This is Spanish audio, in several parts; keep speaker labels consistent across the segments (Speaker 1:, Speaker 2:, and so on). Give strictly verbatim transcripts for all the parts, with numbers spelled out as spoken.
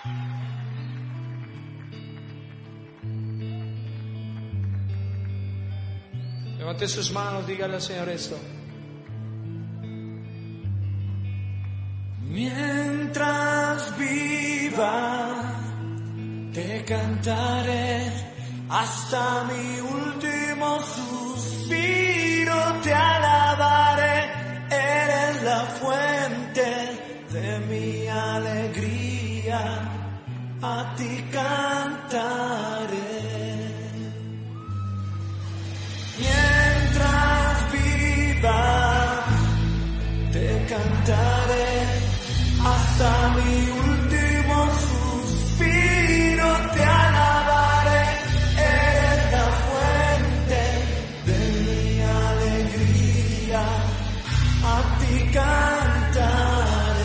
Speaker 1: Levante sus manos, dígale al Señor esto. Mientras viva, te cantaré hasta mi último suspiro, te alabaré, eres la fuente de mi alegría, a ti cantaré. Mientras viva, te cantaré hasta mi último suspiro, te alabaré, eres la fuente de mi alegría, a ti cantaré.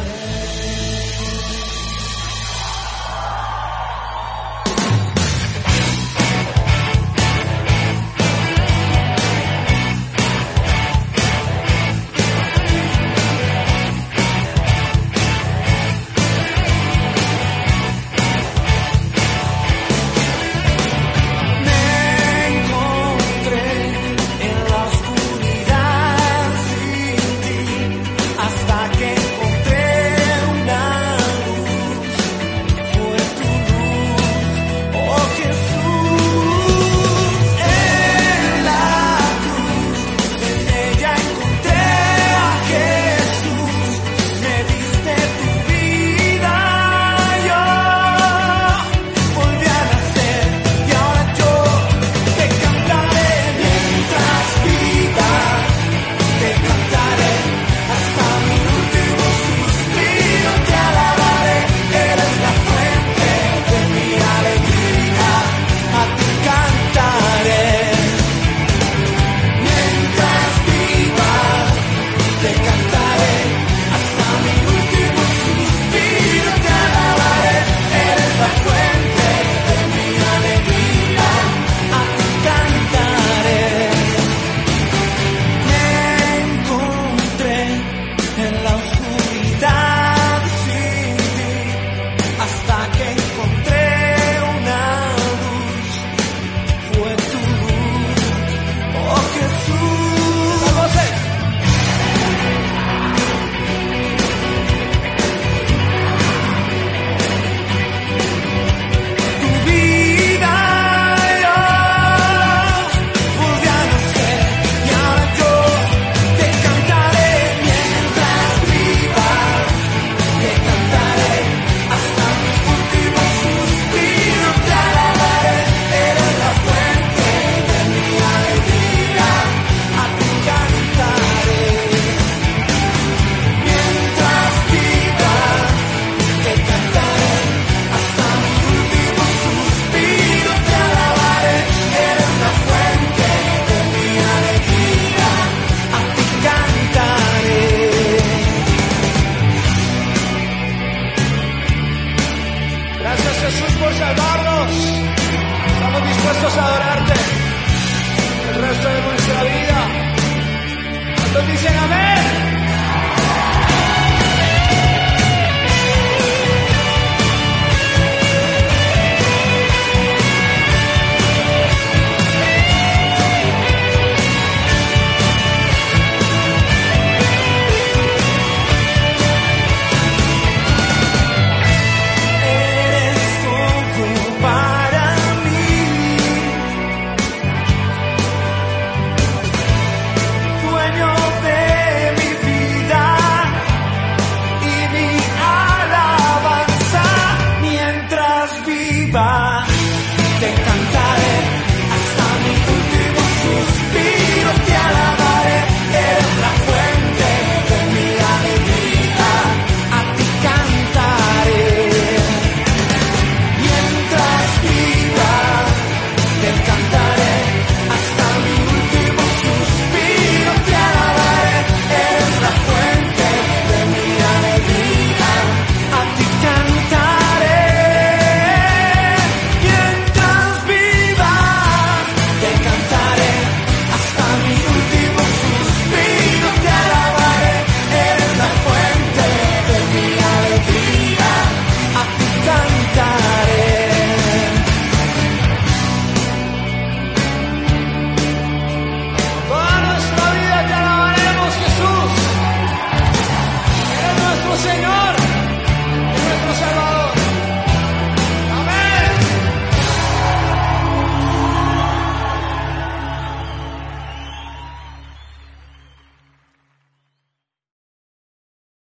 Speaker 1: Jesús por salvarnos. Estamos dispuestos a adorarte el resto de nuestra vida. ¿Cuántos dicen amén?